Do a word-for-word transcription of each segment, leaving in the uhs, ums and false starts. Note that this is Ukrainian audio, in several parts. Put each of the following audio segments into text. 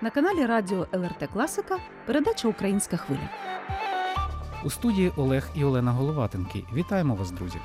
На каналі радіо ел ер те Класика передача «Українська хвиля». У студії Олег і Олена Головатенки. Вітаємо вас, друзі!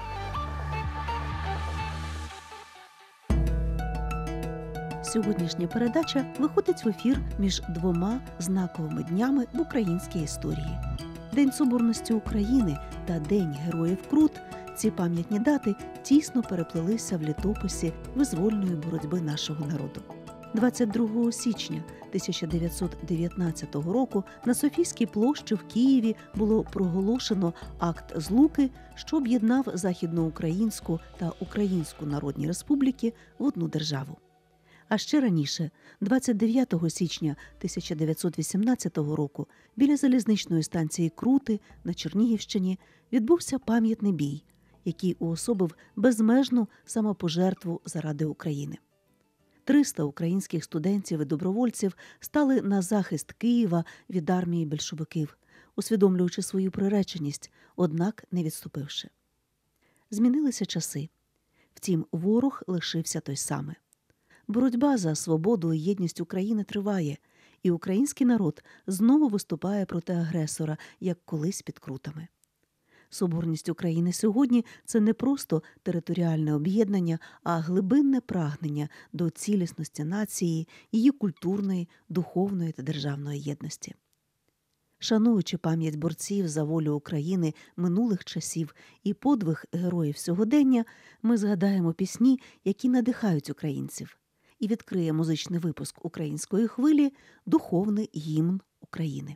Сьогоднішня передача виходить в ефір між двома знаковими днями в українській історії. День Соборності України та День Героїв Крут – ці пам'ятні дати тісно переплелися в літописі визвольної боротьби нашого народу. двадцять другого січня тисяча дев'ятсот дев'ятнадцятого року на Софійській площі в Києві було проголошено акт злуки, що об'єднав Західноукраїнську та Українську Народні Республіки в одну державу. А ще раніше, двадцять дев'ятого січня тисяча дев'ятсот вісімнадцятого року, біля залізничної станції Крути на Чернігівщині відбувся пам'ятний бій, який уособив безмежну самопожертву заради України. триста українських студентів і добровольців стали на захист Києва від армії більшовиків, усвідомлюючи свою приреченість, однак не відступивши. Змінилися часи. Втім, ворог лишився той самий. Боротьба за свободу і єдність України триває, і український народ знову виступає проти агресора, як колись під Крутами. Соборність України сьогодні – це не просто територіальне об'єднання, а глибинне прагнення до цілісності нації, її культурної, духовної та державної єдності. Шануючи пам'ять борців за волю України минулих часів і подвиг героїв сьогодення, ми згадаємо пісні, які надихають українців, і відкриє музичний випуск «Української хвилі» духовний гімн України.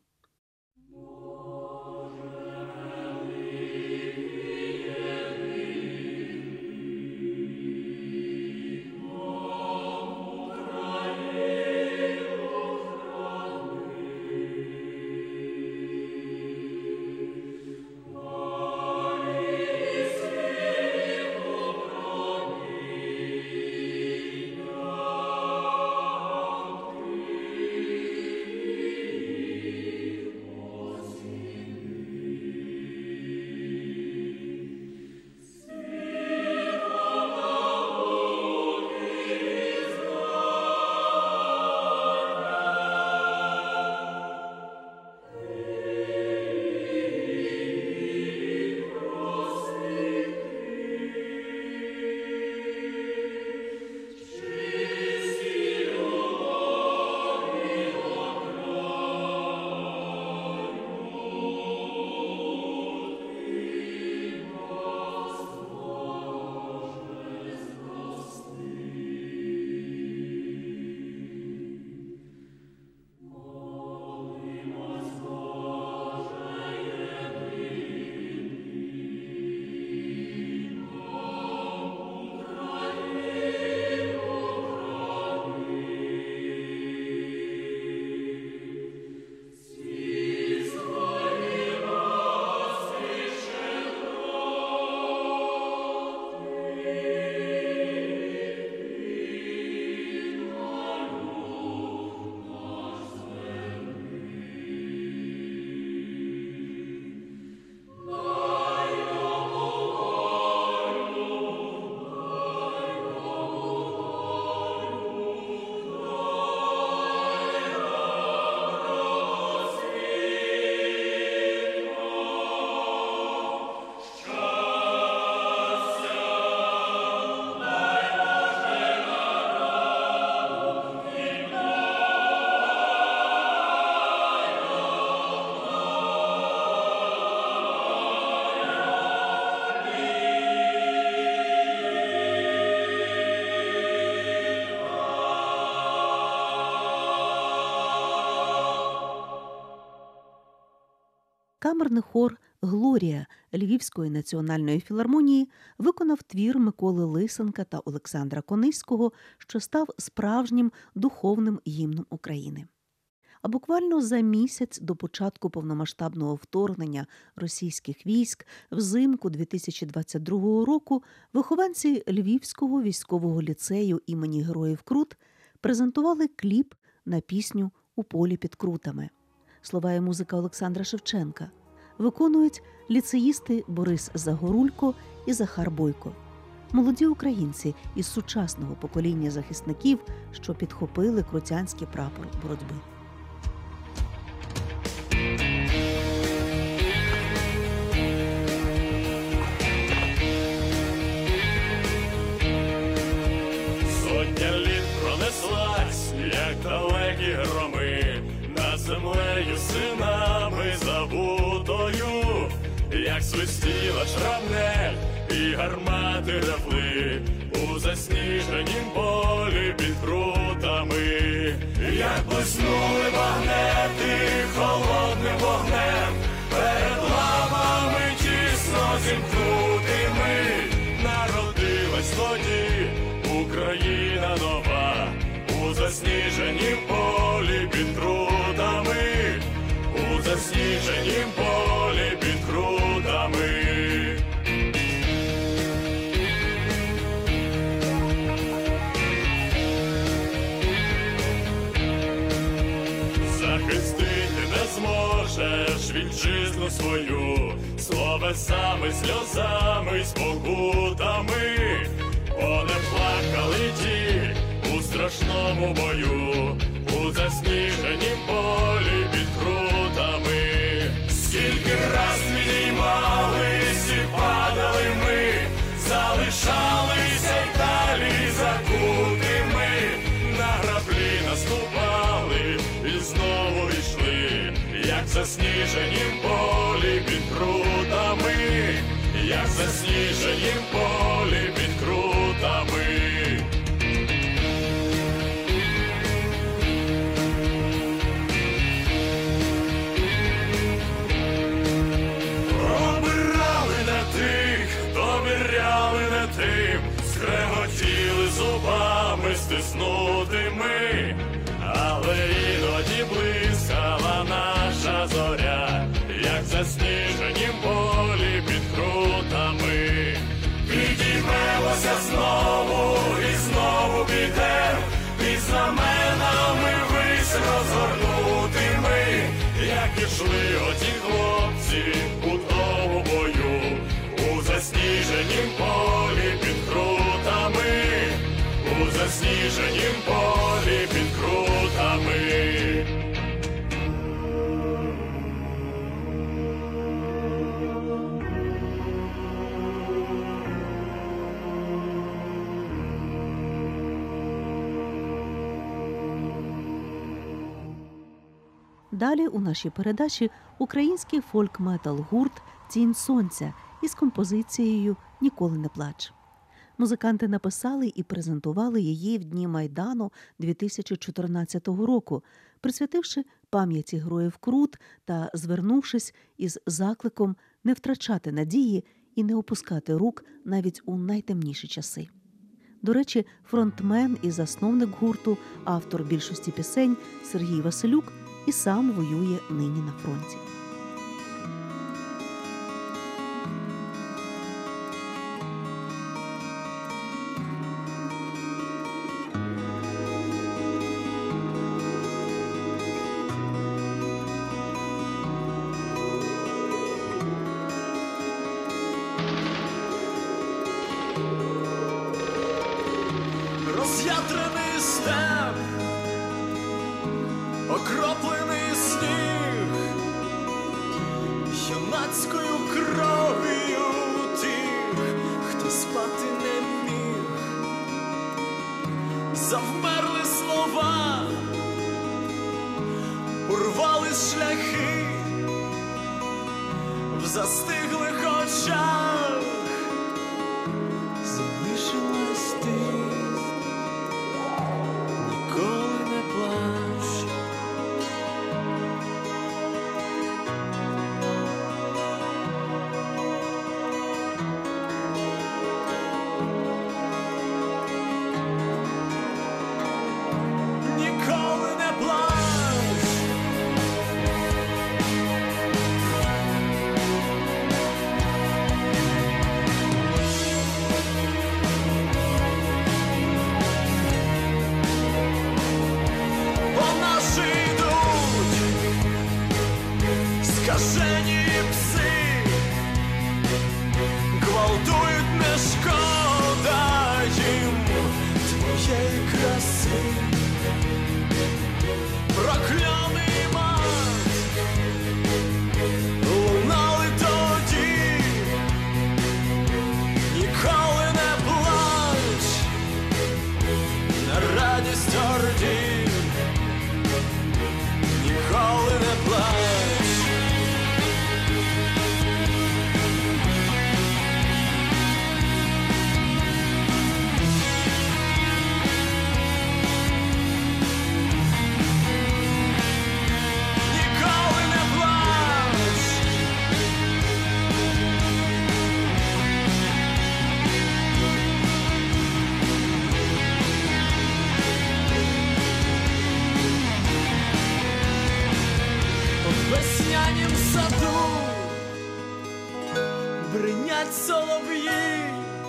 Камерний хор «Глорія» Львівської національної філармонії виконав твір Миколи Лисенка та Олександра Кониського, що став справжнім духовним гімном України. А буквально за місяць до початку повномасштабного вторгнення російських військ взимку дві тисячі двадцять другого року вихованці Львівського військового ліцею імені Героїв Крут презентували кліп на пісню «У полі під Крутами». Слова і музика Олександра Шевченка. Виконують ліцеїсти Борис Загорулько і Захар Бойко. молоді українці із сучасного покоління захисників, що підхопили крутянський прапор боротьби. сотня літ пронеслась, як далекі громи, над землею синами забутою, як свистіла шрапнель і гармати ревли у засніженім полі під крутами, як блиснули багнети холодним вогнем, перед лавами тісно зімкнутими, народилась тоді Україна нова, у засніженім полі під крутами, у засніженім полі під крутами. Захистити не зможеш вітчизну свою, словесами, сльозами, спокутами, вони плакали ті у страшному бою, у засніженім полі під крутами. Скільки раз підіймались і падали ми, залишалися й далі закутими, на граблі наступали і знову йшли, як в засніженім полі під крутами, як в засніженім полі під крутами. Обирали не тих, довіряли не тим, скреготіли зубами стиснутими, але іноді блискала наша зоря, як в засніженім полі під крутами. Підіймемося знову і знову підем, під знаменами вись розгорнутими, як ішли оті хлопці у тому бою, у засніженім полі під крутами, у засніженім полі під крутами. Далі у нашій передачі український фольк-метал гурт «Тінь сонця» із композицією «Ніколи не плач». Музиканти написали і презентували її в Дні Майдану дві тисячі чотирнадцятого року, присвятивши пам'яті героїв Крут та звернувшись із закликом не втрачати надії і не опускати рук навіть у найтемніші часи. До речі, фронтмен і засновник гурту, автор більшості пісень Сергій Василюк і сам воює нині на фронті. Роз'ятрений степ, окроплений сніг, юнацькою кров'ю тих, хто спати не міг. Завмерли слова, урвались шляхи, в застиглих очах залишилась ти. Ніколи не плач. Ніколи не плач. Скажені пси гвалтують, не шкода їм твоєї краси. Прокльоний мат лунали тоді. Ніколи не плач, не радість орді, ніколи не плач. Ніколи не плач. В веснянім саду бринять солов'ї,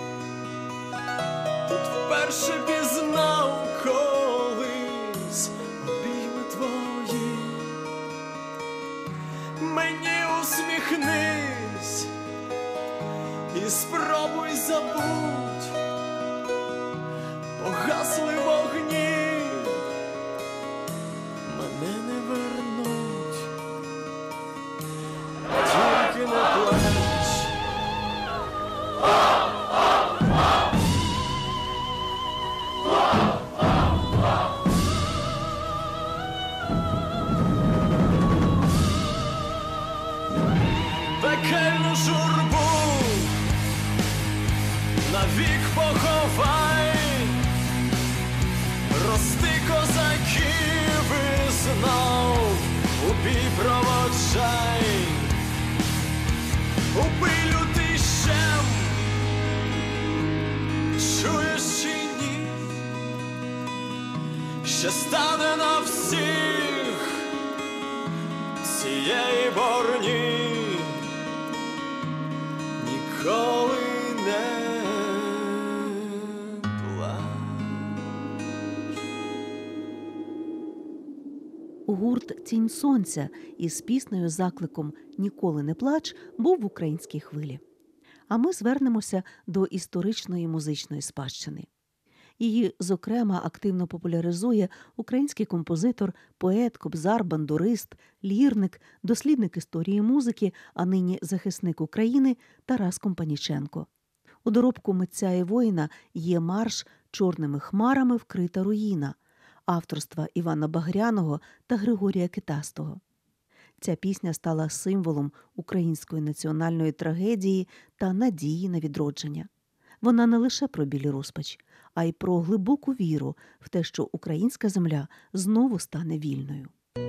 тут вперше пізнав колись обійми твої. Мені усміхнись і спробуй забудь, погасли вогні, мене не вернуть, тільки не плач. Пекельну журбу навік поховай, рости козаків і знов у бій проводжай. Убий лютий щем, чуєш чи ні, ще стане на всіх цієї борні. Ніколи не плач. Гурт «Тінь сонця» із піснею-закликом «Ніколи не плач» був в українській хвилі. А ми звернемося до історичної музичної спадщини. Її, зокрема, активно популяризує український композитор, поет, кобзар, бандурист, лірник, дослідник історії музики, а нині захисник України Тарас Компаніченко. У доробку митця і воїна є марш «Чорними хмарами вкрита руїна» авторства Івана Багряного та Григорія Китастого. Ця пісня стала символом української національної трагедії та надії на відродження. Вона не лише про біль і розпач, а й про глибоку віру в те, що українська земля знову стане вільною.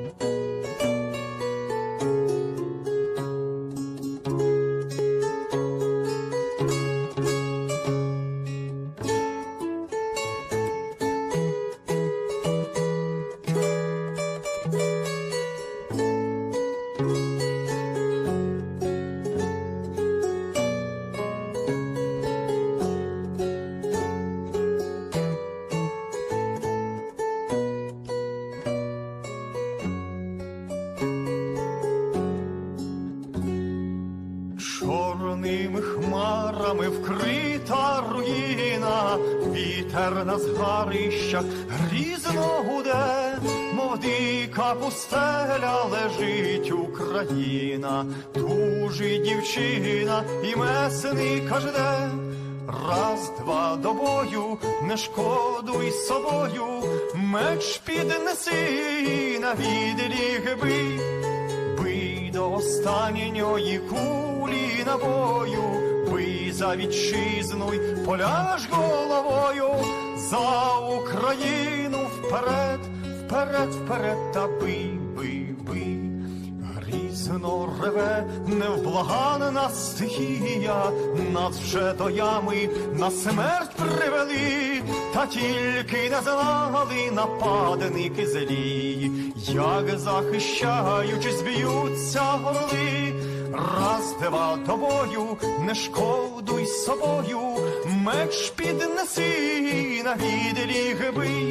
Чорними хмарами вкрита руїна, вітер на згарищах грізно гуде, мов дика пустеля лежить Україна, тужить дівчина і месника жде. Раз, два до бою, не шкодуй собою, меч піднеси на відліг бий, бий до останньої кулі набою, бий за вітчизну й поляж головою, за Україну вперед, вперед, вперед, та бий, бий, бий. Грізно реве невблаганна стихія, нас вже до ями на смерть привели, та тільки не знали нападники злі, як захищаючись б'ються горли. Раз, два до бою, не шкодуй собою, меч піднеси на відліг бий,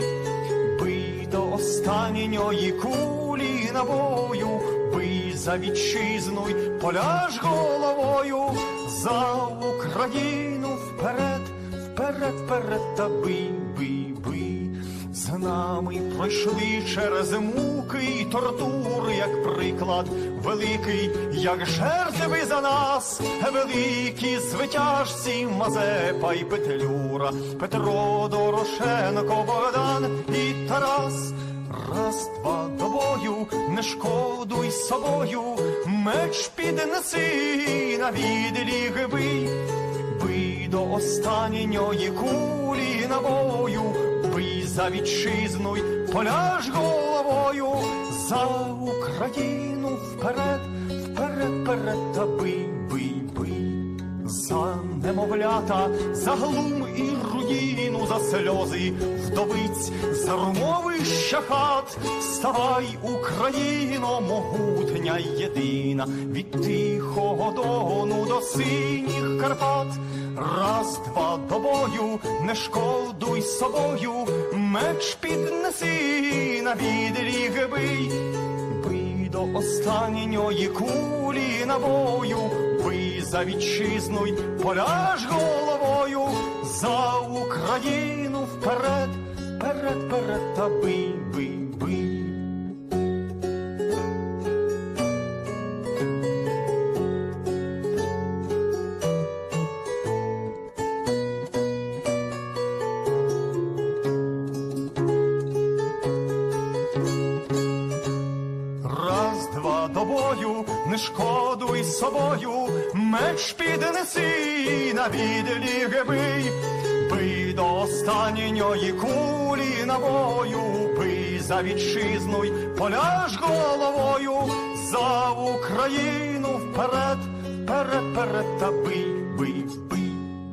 бий до останньої кулі набою, бий за вітчизну й поляж головою, за Україну вперед, вперед, вперед, та бий, бий, бий. З нами пройшли через муки й тортури, як приклад великий, як жертви за нас, великі звитяжці Мазепа й Петлюра, Петро Дорошенко, Богдан і Тарас. Раз, два, до бою, не шкодуй собою, меч піднеси, на відліг бий, бий до останньої кулі набою, бий за вітчизну й поляж головою, за Україну вперед, вперед, вперед, та бий, бий, бий. За немовлята, за глум і руїну, за сльози вдовиць, за румовища хат. Вставай, Україно, могутня й єдина, від Тихого Дону до синіх Карпат. Раз, два, до бою, не шкодуй собою, меч піднеси, на відліг бий, бий до останньої кулі набою, бий за вітчизну й поляж головою, за Україну вперед, вперед, вперед, та бий, бий, бий. Раз, два, до бою, не шкодуй собою, меч піднеси, на відліг бий, бий до останньої кулі набою, бий за вітчизну й поляж головою, за Україну вперед, вперед, вперед, та бий, бий, бий.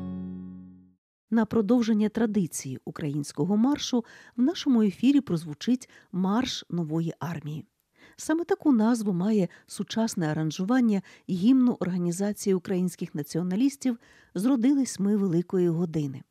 На продовження традиції українського маршу в нашому ефірі прозвучить «Марш нової армії». Саме таку назву має сучасне аранжування гімну Організації українських націоналістів «Зродились ми великої години».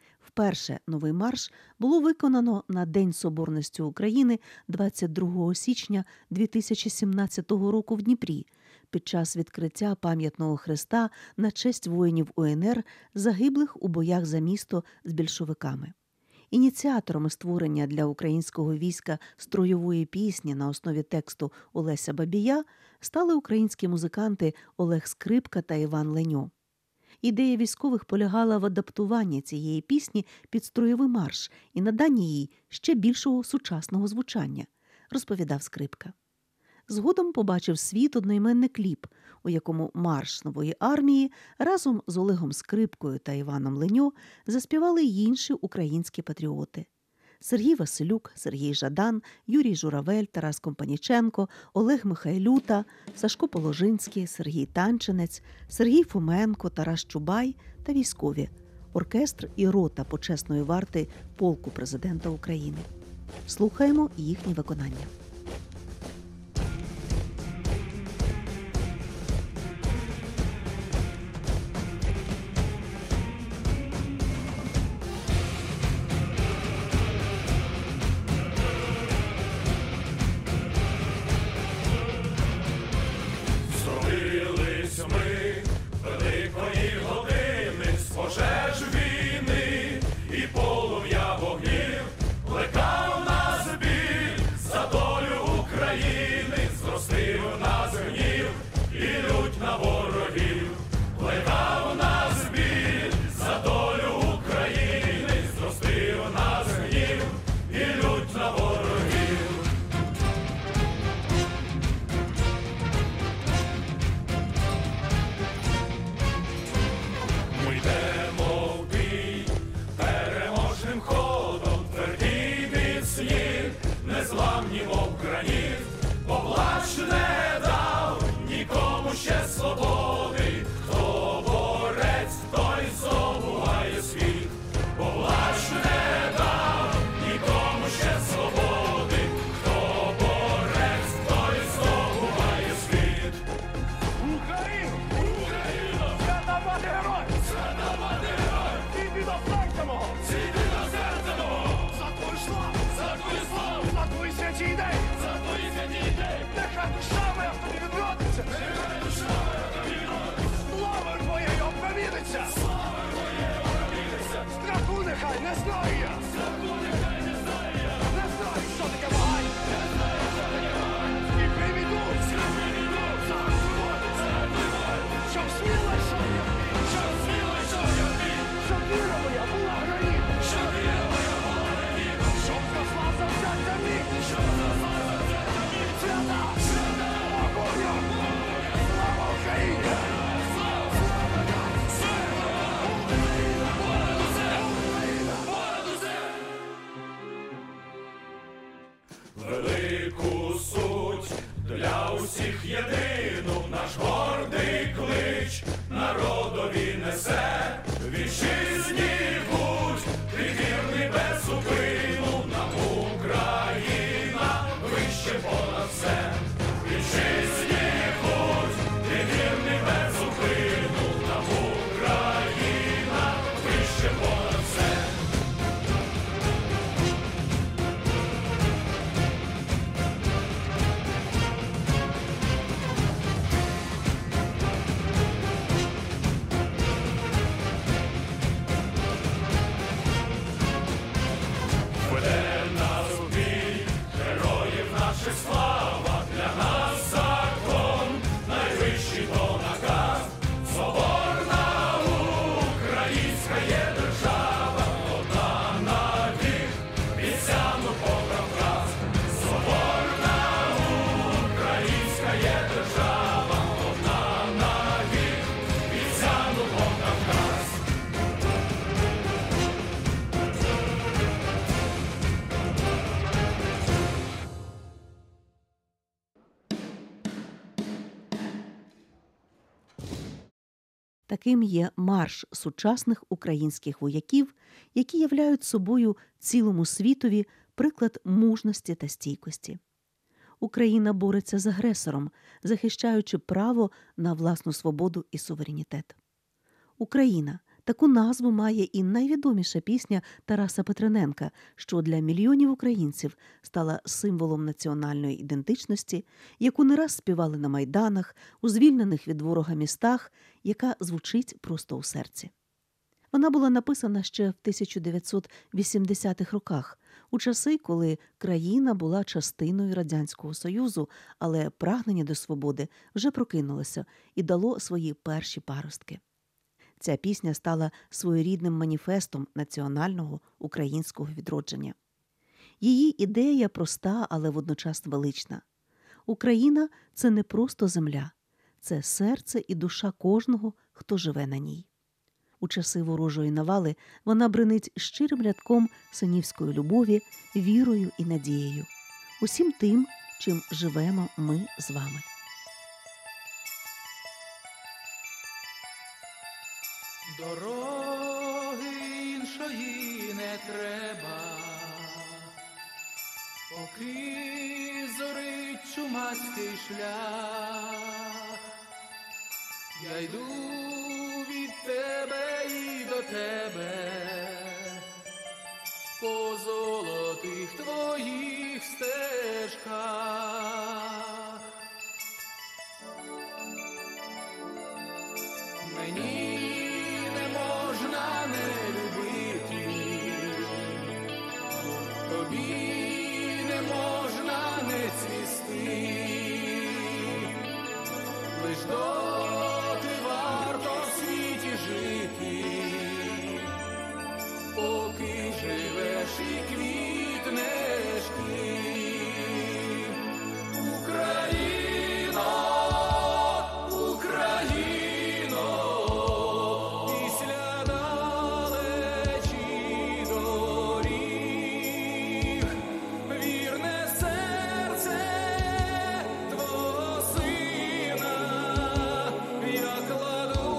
Вперше новий марш було виконано на День Соборності України двадцять другого січня дві тисячі сімнадцятого року в Дніпрі під час відкриття пам'ятного хреста на честь воїнів У Ен Ер, загиблих у боях за місто з більшовиками. Ініціаторами створення для українського війська строєвої пісні на основі тексту Олеся Бабія стали українські музиканти Олег Скрипка та Іван Леньо. Ідея військових полягала в адаптуванні цієї пісні під строєвий марш і наданні їй ще більшого сучасного звучання, розповідав Скрипка. Згодом побачив світ одноіменний кліп, у якому марш нової армії разом з Олегом Скрипкою та Іваном Леньо заспівали й інші українські патріоти. Сергій Василюк, Сергій Жадан, Юрій Журавель, Тарас Компаніченко, Олег Михайлюта, Сашко Положинський, Сергій Танченець, Сергій Фоменко, Тарас Чубай та військові, оркестр і рота почесної варти полку президента України. Слухаємо їхнє виконання. Щоб віра моя була граніт, щоб віра моя була граніт, щоб зросла велику суть, для усіх єдину наш гордий клич, народові несе вітчизні путь, ти вірний без зупину, нам Україна вище понад все. Вітчизні путь, ти вірний без зупину, нам Україна вище понад все. Веде нас у бій, героїв наших слава, для нас закон, найвищий то наказ. Соборна українська є держава, одна навік, вісяну побрав раз. Соборна українська є держава, одна навік, вісяну побрав раз. Таким є марш сучасних українських вояків, які являють собою цілому світові приклад мужності та стійкості. Україна бореться з агресором, захищаючи право на власну свободу і суверенітет. Україна – таку назву має і найвідоміша пісня Тараса Петрененка, що для мільйонів українців стала символом національної ідентичності, яку не раз співали на майданах, у звільнених від ворога містах, яка звучить просто у серці. Вона була написана ще в тисяча дев'ятсот вісімдесятих роках, у часи, коли країна була частиною Радянського Союзу, але прагнення до свободи вже прокинулося і дало свої перші паростки. Ця пісня стала своєрідним маніфестом національного українського відродження. Її ідея проста, але водночас велична. Україна – це не просто земля, це серце і душа кожного, хто живе на ній. У часи ворожої навали вона бринить щирим рядком синівської любові, вірою і надією. Усім тим, чим живемо ми з вами. Дороги іншої не треба, поки зорить чумацький шлях. Я йду від тебе і до тебе, по золотих твоїх стежках. Мені тобі не можна не цвісти, лиш доти варто в світі жити, поки живеш і квітнеш ти. Україно, Україно, після далечі доріг, вірне серце твого сина я кладу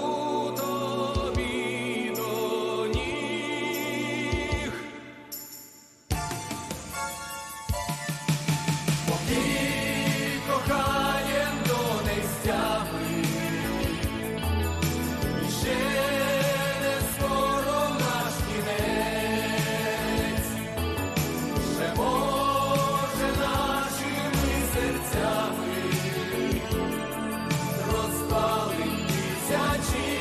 тобі до ніг. Поки кохаєм до нестями, ще не скоро наш кінець, ще може нашими серцями розпалить тисячі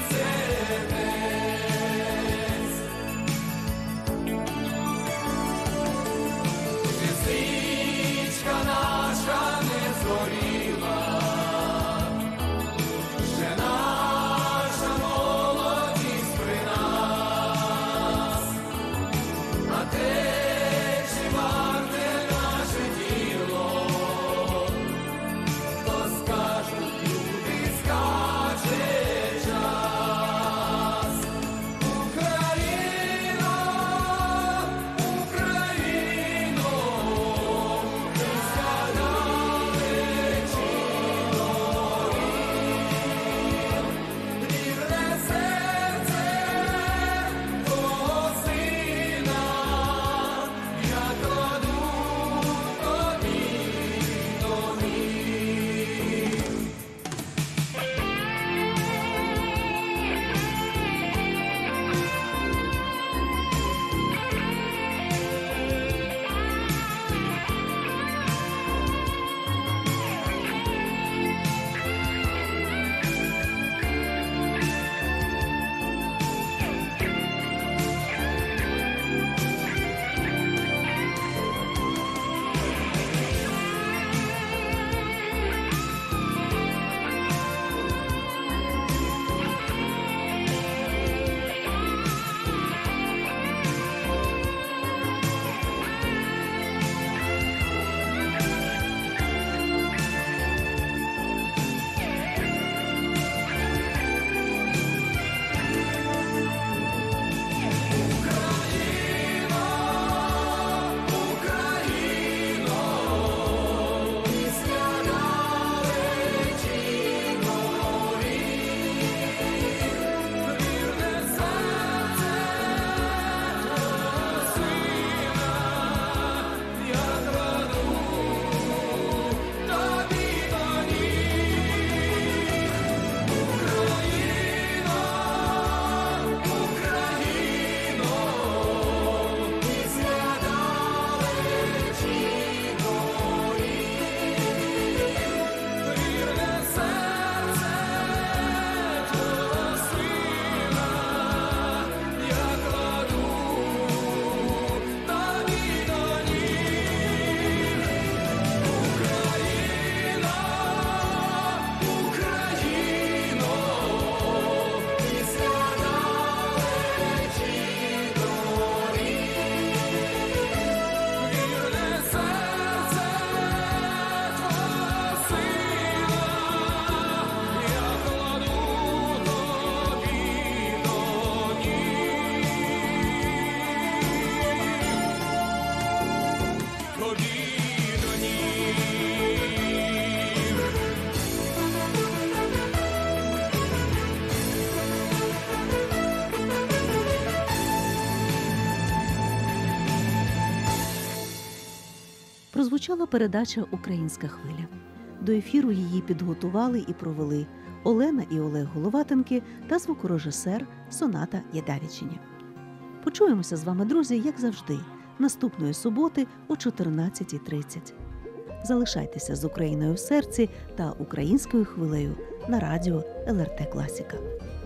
сердець. Чи свічка наша не згоріла, ще наша молодість при нас, а те, чи варте наше діло, то скажуть люди, скаже час. Україно, Україно, після прозвучала передача «Українська хвиля». До ефіру її підготували і провели Олена і Олег Головатенки та звукорежисер Соната Ядавічиня. Почуємося з вами, друзі, як завжди, наступної суботи о чотирнадцятій тридцять. Залишайтеся з Україною в серці та українською хвилею на радіо ел ер те Класіка.